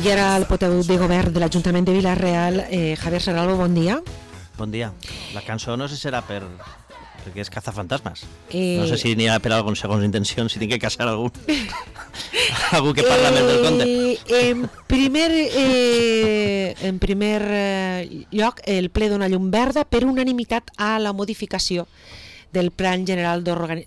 I ara el portaveu de govern de l'Ajuntament de Vila-real, Javier Serralvo, bon dia. Bon dia. La cançó no sé si serà perquè és cazafantasmes. No sé si n'hi ha per algun segons intencions, si tinc que caçar algú. Algú que parla més del conte. En primer lloc, el ple dona llum verda per unanimitat a la modificació del Plan General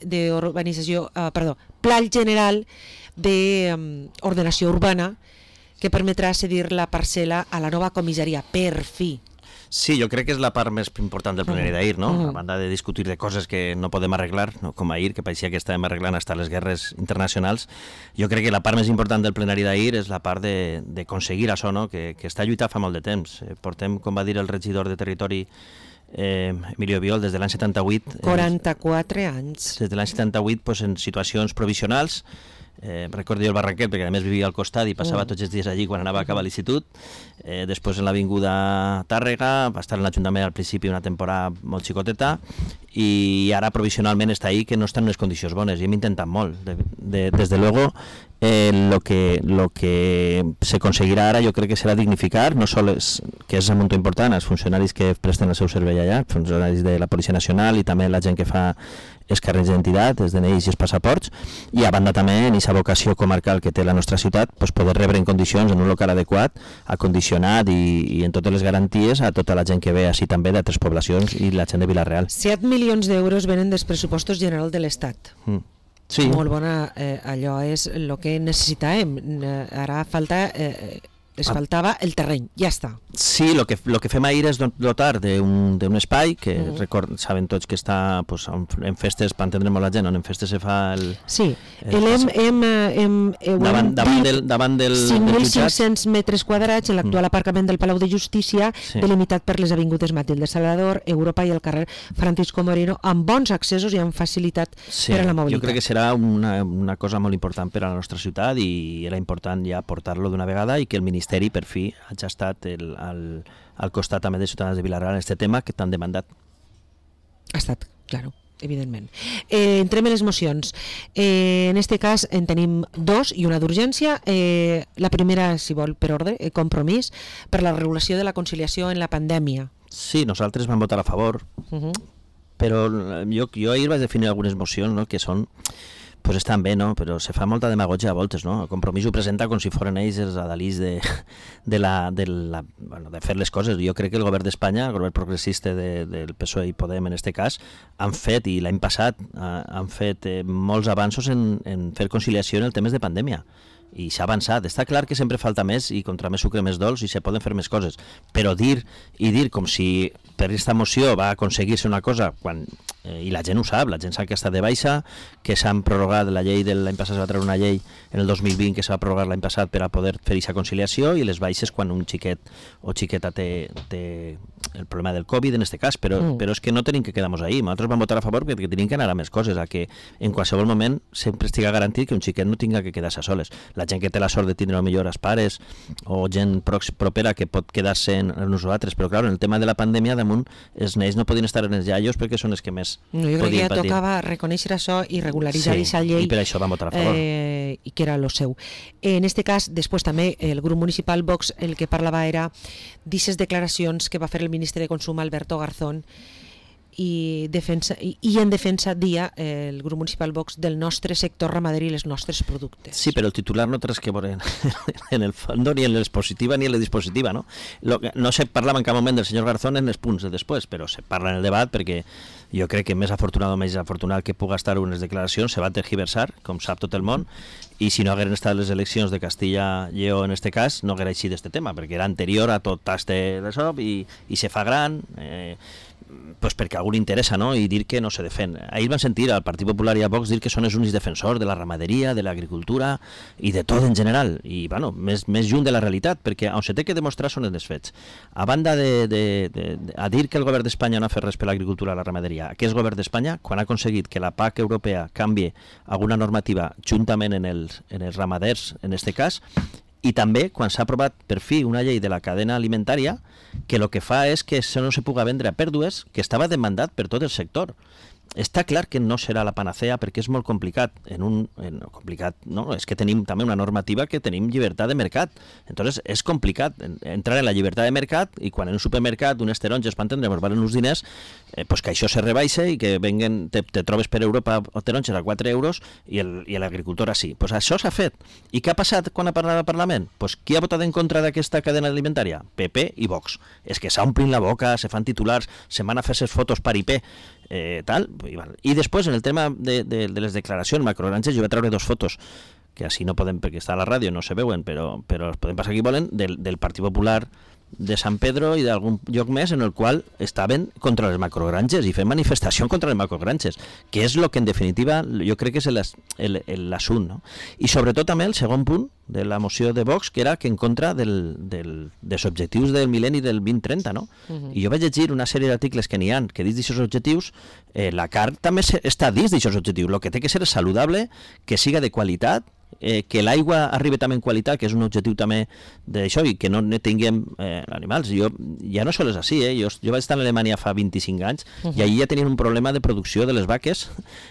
d'Ordenació Urbana que permetrà cedir la parcel·la a la nova comissaria, per fi. Sí, jo crec que és la part més important del plenari d'ahir, no? A banda de discutir de coses que no podem arreglar, no? Com ahir, que pareixia que estàvem arreglant hasta les guerres internacionals, jo crec que la part més important del plenari d'ahir és la part d'aconseguir això, no? Que està lluitant fa molt de temps. Portem, com va dir el regidor de Territori, Emilio Biol, des de l'any 78... 44 anys. Des de l'any 78, doncs, en situacions provisionals. Recordo jo el Barranquet, perquè a més vivia al costat i passava tots els dies allí quan anava a acabar l'institut. Després en l'avinguda Tàrrega, va estar en l'Ajuntament al principi una temporada molt xicoteta, i ara provisionalment està ahí, que no està en unes condicions bones, i hem intentat molt. Desde luego, lo que se conseguirà ara jo crec que serà dignificar, no sols, que és molt important, els funcionaris que presten el seu servei allà, funcionaris de la Policia Nacional i també la gent que fa els carnets d'identitat, els DNIs i els passaports, i a banda també en aquesta vocació comarcal que té la nostra ciutat, doncs poder rebre en condicions, en un local adequat, acondicionat i en totes les garanties a tota la gent que ve així també d'altres poblacions i la gent de Vila-real. 7 milions d'euros venen dels pressupostos generals de l'Estat. Sí. Molt bona, allò és el que necessitàvem. Ara faltava el terreny, ja està. Sí, lo que fem ahir és dotar d'un espai que saben tots que està en festes, per entendre molt la gent, on en festes se fa el... Sí, davant del 5.500 metres quadrats en l'actual aparcament del Palau de Justícia, delimitat per les avingudes Matilde Salvador, Europa i el carrer Francisco Moreno, amb bons accessos i amb facilitat per a la mobilitat. Jo crec que serà una cosa molt important per a la nostra ciutat i era important ja portar-lo d'una vegada i que el Ministeri per fi hagi estat al costat també de Ciutadans de Vila-real en aquest tema que t'han demandat. Ha estat, claro, evidentment. Entrem en les mocions. En este cas en tenim dos i una d'urgència. La primera, si vol, per ordre, compromís per la regulació de la conciliació en la pandèmia. Sí, nosaltres vam votar a favor, però jo ahir vaig definir algunes mocions, no?, que són... pues estan bé, no? Però se fa molta demagogia a voltes, no? El Compromís ho presenta com si foren ells els adalís de fer les coses. Jo crec que el govern d'Espanya, el govern progressista del PSOE i Podem en aquest cas, han fet, i l'any passat, han fet molts avanços en fer conciliació en el temes de pandèmia. I s'ha avançat. Està clar que sempre falta més i contra més sucre més dolç i se poden fer més coses, però dir com si per aquesta moció va aconseguir-se una cosa quan, i la gent ho sap, la gent sap que està de baixa, que s'han prorrogat la llei de l'any passat, se va treure una llei en el 2020 que se va prorrogar l'any passat per a poder fer aquesta conciliació, i les baixes quan un xiquet o xiqueta té el problema del Covid en aquest cas, però és que no tenim que quedar-nos ahí. Nosaltres vam votar a favor perquè tenim que anar a més coses, a que en qualsevol moment sempre estiga garantit que un xiquet no tinga que quedar-se a soles. La gent que té la sort de tindre millor els pares o gent propera que pot quedar-se en nosaltres, però clar, en el tema de la pandèmia damunt els nens no podien estar en els iaios perquè són els que més jo crec que ja tocava reconèixer això i regularitzar aquesta llei, i per això vam votar a favor, i que era lo seu. En este cas, després també el grup municipal Vox el que parlava era d'aquestes declaracions que va fer el ministre de Consum Alberto Garzón i en defensa dia el grup municipal Vox del nostre sector ramader i els nostres productes. Sí, però el titular no té res que veure en el fons ni en l'expositiva ni en la dispositiva, no? No se parlava en cap moment del senyor Garzón en els punts de després, però se parla en el debat perquè jo crec que més afortunat o més afortunat que puga estar unes declaracions se va tergiversar, com sap tot el món, i si no hagueren estat les eleccions de Castilla i Lleó en este cas, no haguera així d'este tema, perquè era anterior a tot este d'això i se fa gran, pues perquè a algú li interessa, no?, i dir que no se defèn. Ahir van sentir al Partit Popular i a Vox dir que són els únics defensors de la ramaderia, de l'agricultura i de tot en general, i bueno, més lluny de la realitat, perquè on se té que demostrar són els fets. A banda a dir que el govern d'Espanya no ha fet res per l'agricultura i la ramaderia, aquest govern d'Espanya, quan ha aconseguit que la PAC europea canvie alguna normativa juntament en els ramaders, en aquest cas, i també quan s'ha aprovat per fi una llei de la cadena alimentària que el que fa és que no se puga vendre a pèrdues, que estava demandat per tot el sector. està clar que no serà la panacea perquè és molt complicat. Complicat, no? És que tenim també una normativa que tenim llibertat de mercat. Entonces és complicat entrar en la llibertat de mercat i quan en un supermercat unes taronges, per entendre, valen uns diners, pues que això se rebaixa i que venguen, te trobes per Europa taronges a 4 euros i l'agricultor sí. Pues això s'ha fet. I què ha passat quan ha parlat al Parlament? Pues qui ha votat en contra d'aquesta cadena alimentària? PP i Vox. És que s'omplin la boca, se fan titulars, se van a fer ses fotos per IP, tal. I després, en el tema de les declaracions macrogranges, jo vaig treure 2 fotos que així no podem, perquè està a la ràdio, no se veuen, però els podem passar aquí volen, del Partit Popular de San Pedro i d'algun lloc més en el qual estaven contra les macrogranges i fent manifestació contra les macrogranges, que és el que en definitiva jo crec que és l'assunt, no? I sobretot també el segon punt de la moció de Vox, que era que en contra dels objectius del mil·lenni del 2030, no? I jo vaig llegir una sèrie d'articles que n'hi ha, que dins d'aquests objectius, la carn també està dins d'aquests objectius, el que té que ser saludable, que siga de qualitat, que l'aigua arribi també en qualitat, que és un objectiu també d'això, i que no tinguem animals. Jo ja no sols així, jo vaig estar a Alemanya fa 25 anys i allí ja tenien un problema de producció de les vaques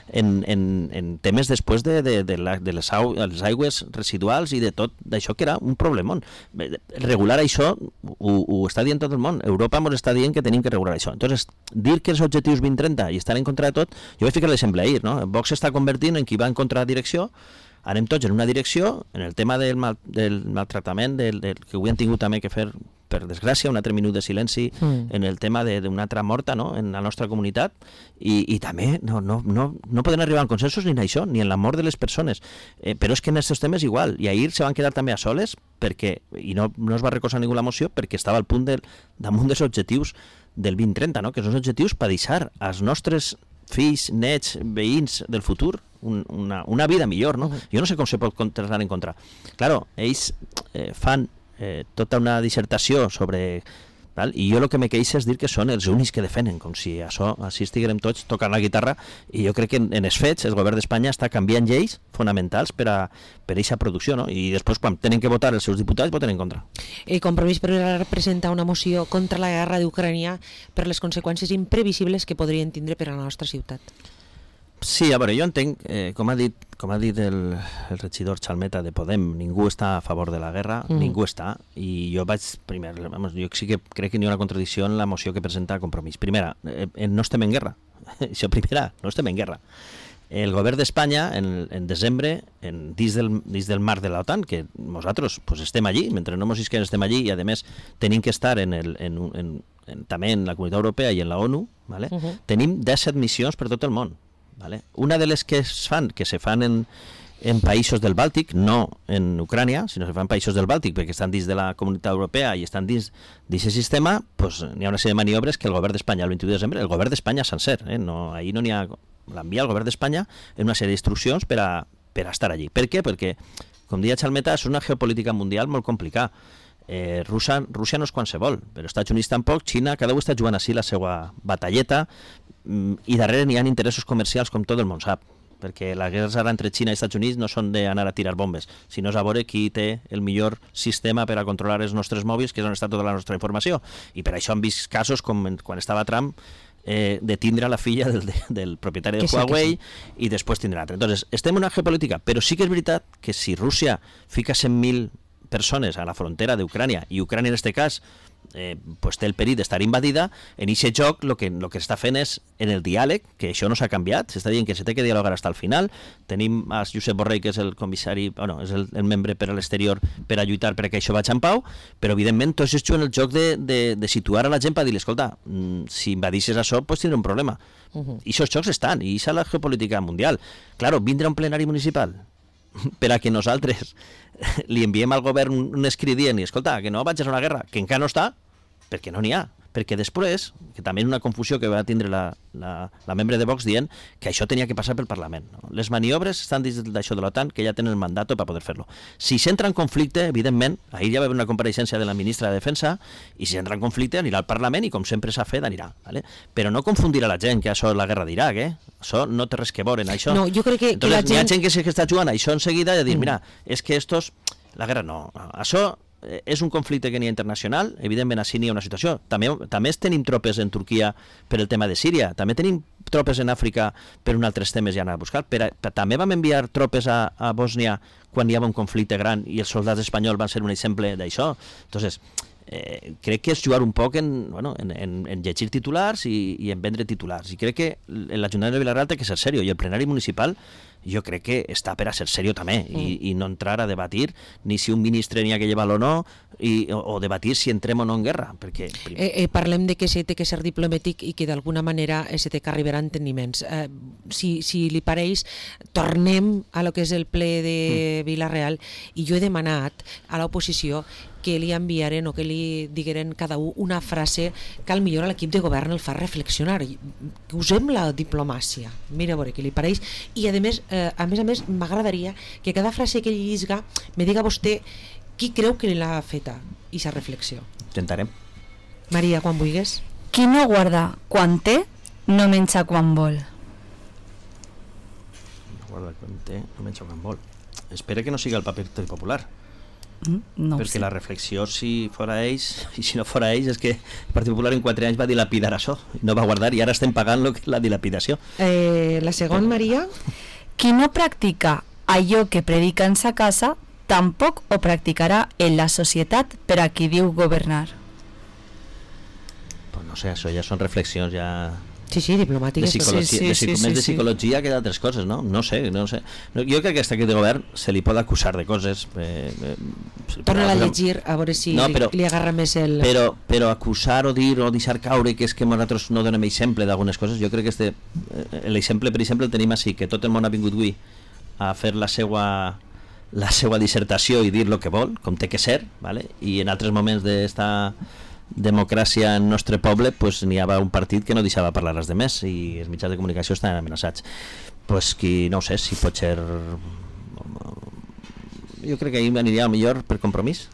en temes després de les aigües residuals i de tot d'això, que era un problemón. Regular això ho està dient tot el món. Europa ens està dient que tenim que regular això. Entonces, dir que els objectius 2030 i estan en contra de tot, jo vaig ficar l'exemple ahir, no? Vox està convertint en qui va en contra de la direcció. Anem tots en una direcció, en el tema del maltractament, que avui han tingut també que fer, per desgràcia, un altre minut de silenci en el tema d'una altra morta, no?, en la nostra comunitat, i també no poden arribar a consensos ni en això, ni en la mort de les persones. Però és que en aquests temes igual, i ahir se van quedar també a soles, i no es va recolzar ningú la moció, perquè estava al punt damunt dels objectius del 2030, no?, que són objectius per deixar als nostres fills, nets, veïns del futur una vida millor, no? Jo no sé com se pot contestar en contra. Claro, ells fan tota una dissertació sobre tal, i jo el que me queixa és dir que són els únics que defenen, com si així estiguem tots tocant la guitarra, i jo crec que en els fets el govern d'Espanya està canviant lleis fonamentals per a aquesta producció, no? I després quan tenen que votar els seus diputats voten en contra. Compromís presenta una moció contra la guerra d'Ucrània per les conseqüències imprevisibles que podrien tindre per a la nostra ciutat. Sí, a veure, jo entenc, com ha dit el regidor Chalmeta de Podem, ningú està a favor de la guerra, ningú està, i jo jo sí que crec que hi ha una contradicció en la moció que presenta Compromís. Primera, no estem en guerra, això primera, no estem en guerra. El govern d'Espanya, en desembre, dins del marc de l'OTAN, que nosaltres pues, estem allí, mentre no mos isquem estem allí, i a més tenim que estar també en la Comunitat Europea i en la ONU, ¿vale? Tenim 17 missions per tot el món. ¿Vale? Una de les que se fan en països del Bàltic, no en Ucrània, sinó que se fan països del Bàltic perquè estan dins de la Comunitat Europea i estan dins d'aquest sistema, pues, n'hi ha una sèrie de maniobres que el govern d'Espanya, el 21 de desembre, el govern d'Espanya sencer, ahir no n'hi ha, l'envia el govern d'Espanya en una sèrie d'instruccions per a estar allí. Per què? Perquè, com deia Chalmeta, és una geopolítica mundial molt complicada. Rússia no és qualsevol, però Estats Units tampoc, Xina, cada un està jugant així la seva batalleta, i darrere n'hi ha interessos comercials com tot el món sap, perquè la guerra ara entre Xina i Estats Units no són d'anar a tirar bombes, sinó és a veure qui té el millor sistema per a controlar els nostres mòbils, que és on està tota la nostra informació, i per això hem vist casos com quan estava Trump de tindre la filla del propietari de Huawei i després tindre l'altre. Entonces, estem en una geopolítica, però sí que és veritat que si Rússia fica 100.000 persones a la frontera d'Ucrània, i Ucrània en aquest cas pues té el perill d'estar invadida, en aquest joc el que està fent és en el diàleg, que això no s'ha canviat, s'està dient que s'ha de dialogar fins al final. Tenim a Josep Borrell, que és el comissari, és el membre per a l'exterior per a lluitar perquè això vagi en pau, però evidentment tots es juguen el joc de situar a la gent per dir, escolta, si invadisses això pots tindre un problema. I aquests jocs estan, i això és la geopolítica mundial. Claro, vindrà un plenari municipal per a que nosaltres li enviem al govern un escrit dient, escolta, que no vagis a una guerra, que encara no està, perquè no n'hi ha. Perquè després, que també és una confusió que va tindre la membre de Vox dient que això tenia que passar pel Parlament. No? Les maniobres estan dins d'això de l'OTAN, que ja tenen el mandat per poder fer-lo. Si s'entra en conflicte, evidentment, ahir ja va haver una compareixença de la ministra de Defensa, i si entra en conflicte anirà al Parlament i com sempre s'ha fet anirà. ¿Vale? Però no confundir a la gent que això és la guerra d'Iraq, Això no té res que veure en això. No, jo crec que Entonces, la gent... Hi ha gent que està jugant això en seguida i dir, mira, és que estos... La guerra no. Això és un conflicte que n'hi ha internacional, evidentment així n'hi ha una situació. També tenim tropes en Turquia per el tema de Síria, també tenim tropes en Àfrica per un altres temes ja anar a buscar. També vam enviar tropes a Bòsnia quan hi havia un conflicte gran i els soldats espanyols van ser un exemple d'això. Entonces, crec que és jugar un poc en llegir titulars i en vendre titulars, i crec que l'Ajuntament de Vila-real té que ser seriós, i el plenari municipal jo crec que està per a ser seriós també, i no entrar a debatir ni si un ministre n'hi ha que llevar-lo o no, o debatir si entrem o no en guerra, perquè... Parlem de que se té que ser diplomàtic i que d'alguna manera se té que arribar a enteniments. Si li pareix, tornem a lo que és el ple de Vila-real, i jo he demanat a l'oposició que li enviaren o que li digueren cada una frase que al millor a l'equip de govern el fa reflexionar, que usem la diplomàcia, mira a veure què li pareix, i a més m'agradaria que cada frase que ell llisga me diga vostè qui creu que l'ha feta i sa reflexió. Intentarem. Maria, quan vulguis. Qui no guarda quan té, no menja quan vol. No guarda quan té, no menja quan vol. Espera que no siga el paper popular. No perquè sé. la reflexió, si fora ells, i si no fora ells, és que el Partit Popular en 4 anys va dilapidar això, no va guardar, i ara estem pagant la dilapidació. La segona, Maria? Qui no practica allò que predica en sa casa, tampoc ho practicarà en la societat per a qui diu governar. Pues no sé, això ja són reflexions ja... Sí, diplomàtiques. Més de psicologia que d'altres coses, no? No sé. Jo crec que aquest equip de govern se li pot acusar de coses. Torna-la a llegir, a veure si li agarra més el... Però acusar o dir o deixar caure que és que nosaltres no donem exemple d'algunes coses, jo crec que l'exemple, per exemple, el tenim així, que tot el món ha vingut avui a fer la seva dissertació i dir el que vol, com té que ser, ¿vale? I en altres moments d'esta democràcia en nostre poble pues n'hi havia un partit que no deixava parlar els demés i els mitjans de comunicació estaven amenaçats. Pues qui no ho sé, si pot ser, jo crec que ahir aniria millor per compromís.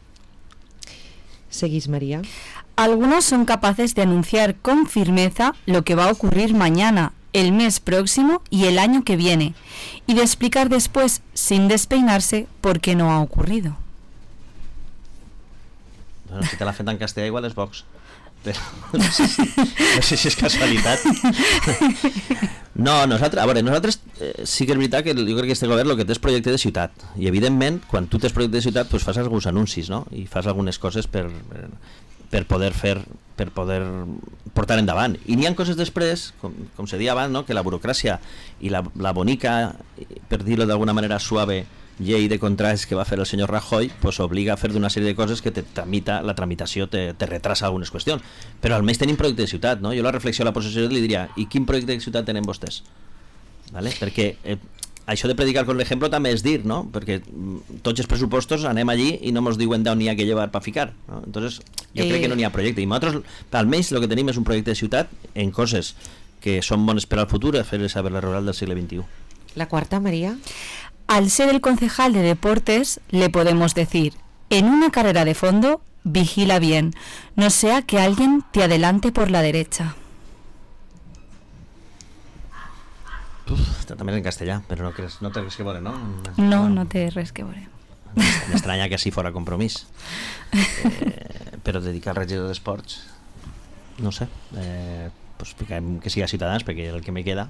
Seguís, María. Algunos son capaces de anunciar con firmeza lo que va a ocurrir mañana, el mes próximo y el año que viene, y de explicar después, sin despeinarse, por qué no ha ocurrido. Bueno, si te l'ha fet en castellà igual és Vox, però no sé si és casualitat. Nosaltres sí que és veritat que jo crec que este govern el que té és projecte de ciutat, i evidentment quan tu tens projecte de ciutat pues fas alguns anuncis, no? I fas algunes coses per poder portar endavant, i n'hi ha coses després, com se deia abans, no? Que la burocràcia i la bonica, per dir-ho d'alguna manera suave, llei de contrats que va fer el senyor Rajoy pues obliga a fer d'una sèrie de coses que la tramitació te retrasa algunes qüestions, però almenys tenim projecte de ciutat, no? Jo la reflexió a la possessió li diria, i quin projecte de ciutat tenen vostès? ¿Vale? Perquè això de predicar con l'exemple també és dir, no? Perquè tots els pressupostos anem allí i no ens diuen d'on n'hi ha que llevar per ficar, no? Entonces jo crec que no n'hi ha projecte, i nosaltres almenys el que tenim és un projecte de ciutat en coses que són bones per al futur, a fer saber la rural del segle XXI. La quarta, María. Al ser el concejal de deportes, le podemos decir, en una carrera de fondo, vigila bien, no sea que alguien te adelante por la derecha. També és en castellà, però no té res que veure, no? No té res que veure. M'estranya que així fora compromís. Però dedicar al regidor d'esports, no sé, pues que siga Ciutadans, perquè és el que me queda.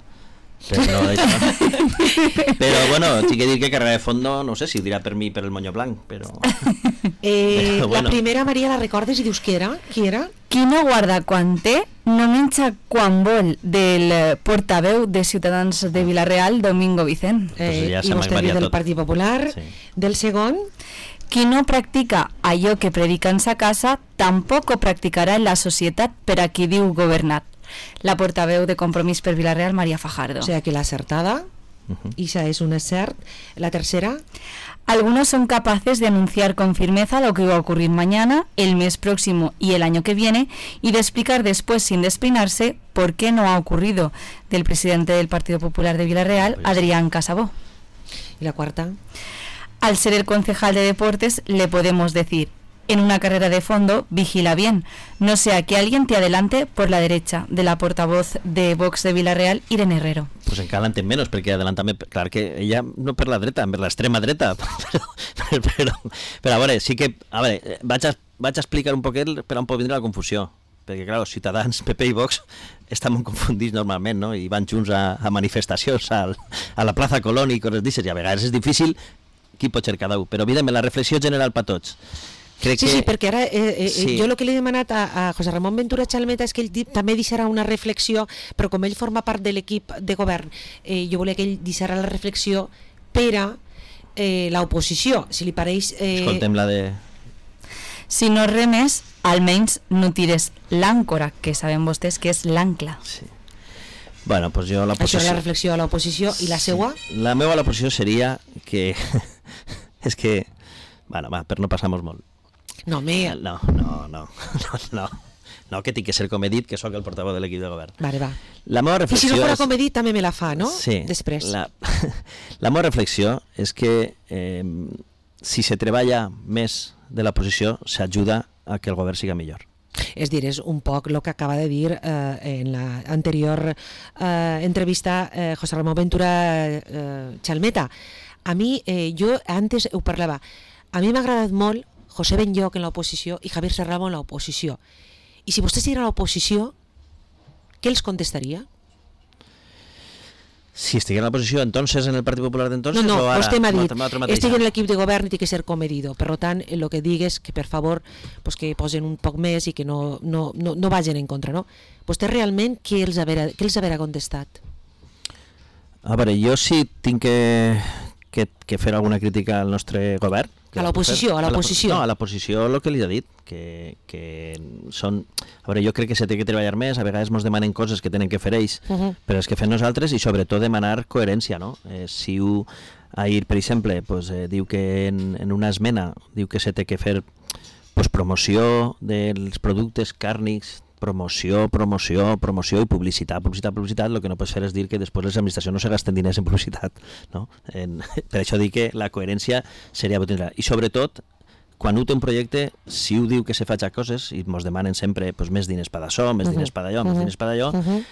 Però bueno, tinc que dir que carrera de fondo no sé si ho dirà per mi per el monyo blanc, però bueno. La primera, Maria, la recordes i dius qui era? Qui no guarda quan té no menja quan vol, del portaveu de Ciutadans de Vila-real, Domingo Vicent. I vostè diu del Partit Popular, sí. Del segon. Qui no practica allò que predica en sa casa tampoc ho practicarà en la societat per a qui diu governar. La portaveu de Compromís per Vila-real, María Fajardo. O sea que la acertada, esa es un acert. La tercera. Algunos son capaces de anunciar con firmeza lo que va a ocurrir mañana, el mes próximo y el año que viene, y de explicar después, sin despeinarse, por qué no ha ocurrido, del presidente del Partido Popular de Vila-real, Adrián Casabó. ¿Y la cuarta? Al ser el concejal de deportes, le podemos decir, en una carrera de fondo, vigila bien, no sea que alguien te adelante por la derecha, de la portavoz de Vox de Vila-real, Irene Herrero. Pues encara l'entenc menys, perquè adelantament, clar que ella no per la dreta, per l'extrema dreta, però a veure, sí que, a veure, vaig a explicar un poquet per on pot vindre la confusió, perquè clar, Ciutadans, PP i Vox estan molt confundits normalment, no? I van junts a manifestacions a la plaça Colón i coses d'aixes, i a vegades és difícil qui pot ser cada un, però evidentment la reflexió general per tots. Crec sí, que... sí, perquè ara jo el que li he demanat a José Ramon Ventura Chalmeta és que ell també deixarà una reflexió, però com ell forma part de l'equip de govern, jo volia que ell deixarà la reflexió per a l'oposició, si li pareix... Escoltem la de... Si no remes, almenys no tires l'àncora, que sabem vostès que és l'ancla. Sí. Bueno, pues jo la Això és la reflexió a l'oposició, i la seua? La meva a l'oposició seria que... és que... Bueno, va, per no passar-nos molt. No, home... No, que tinc que ser com he dit, que sóc el portaveu de l'equip de govern. Vale, va. La meva reflexió I si no fora com he dit, també me la fa, no? Sí. Després. La meva reflexió és que si se treballa més de la posició, s'ajuda a que el govern siga millor. És dir, és un poc el que acaba de dir en l'anterior entrevista José Ramón Ventura Chalmeta. A mi, jo antes ho parlava, a mi m'ha agradat molt José Benlloch en l'oposició i Javier Serrano en l'oposició. I si vostès estiguin a l'oposició, què els contestaria? Si estiguin a l'oposició, entonces, en el Partit Popular d'entonces, no, o ara? Vostè m'ha dit, estic en l'equip de govern i té que ser comedido. Per tant, el que digues que, per favor, pues que posen un poc més i que no vagin en contra, no? Vostè realment, què els haurà contestat? A veure, jo sí tinc que fer alguna crítica al nostre govern. A l'oposició? No, a l'oposició el que li he dit, que són... A veure, jo crec que s'ha de treballar més, a vegades ens demanen coses que tenen que fer ells, però és que fem nosaltres i sobretot demanar coherència, no? Si ahir, per exemple, diu que en una esmena diu que s'ha de fer promoció dels productes càrnics, promoció i publicitat, el que no pots fer és dir que després les administracions no se gasten diners en publicitat, no? Per això dic que la coherència seria botinar. I sobretot, quan té un projecte, si ho diu que se faig a coses i ens demanen sempre més diners per d'això, més diners per d'allò, més diners per d'allò,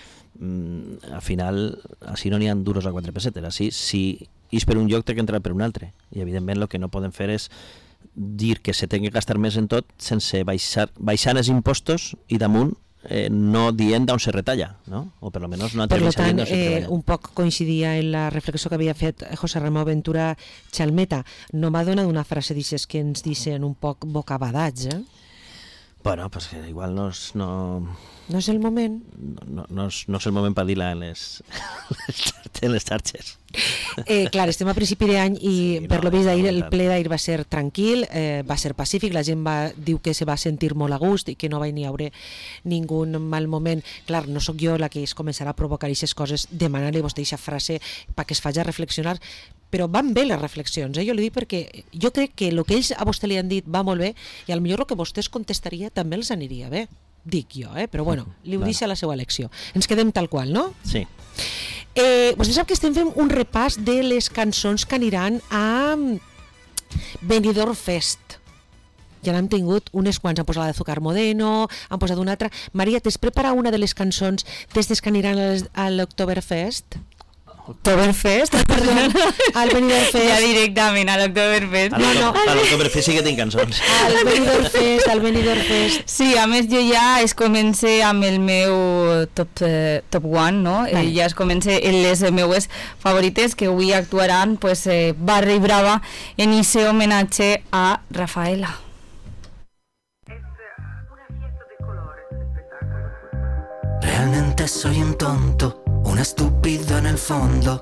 al final, així no n'hi ha duros a 4 pessetes, així si és per un lloc té que entrar per un altre, i evidentment el que no podem fer és dir que se té que gastar més en tot sense baixar els impostos i damunt no dient d'on se retalla, no? O per almenys no atreveix a dir no se treballa. Un poc coincidia en la reflexió que havia fet José Ramón Ventura Chalmeta. No m'ha donat una frase d'aixes que ens dicen un poc bocabadats, Bueno, pues que igual no és el moment. No és el moment per dir-la en les xarxes. Clar, estem a principi d'any i per lo vist d'ahir, el ple d'ahir va ser tranquil, va ser pacífic, la gent diu que se va sentir molt a gust i que no va ni haure ningú mal moment. Clar, no sóc jo la que es començarà a provocar aquestes coses, demanant-li a vostè aquesta frase perquè es faci reflexionar, però van bé les reflexions, jo li dic perquè jo crec que el que ells a vostè li han dit va molt bé i potser el que vostès contestaria també els aniria bé, dic jo, però bueno, li ho deixa a la seva elecció. Ens quedem tal qual, no? Sí. Vostè sap que estem fent un repàs de les cançons que aniran a Benidorm Fest. Ja n'hem tingut unes quants, han posat la d'Azúcar Modeno, han posat una altra. Maria, t'has preparat una de les cançons d'estes que aniran a l'Oktoberfest? Oktoberfest? Al Benidorm Fest. Ja directament a l'Oktoberfest. A l'Oktoberfest sí que tinc cançons. Al Benidorm Fest. Sí, a més jo ja es comencé amb el meu top one, no? Ja es comencé en les meues favorites que avui actuaran Barra i Brava en ese homenatge a Rafaela. Realmente soy un tonto, un estúpido en el fondo.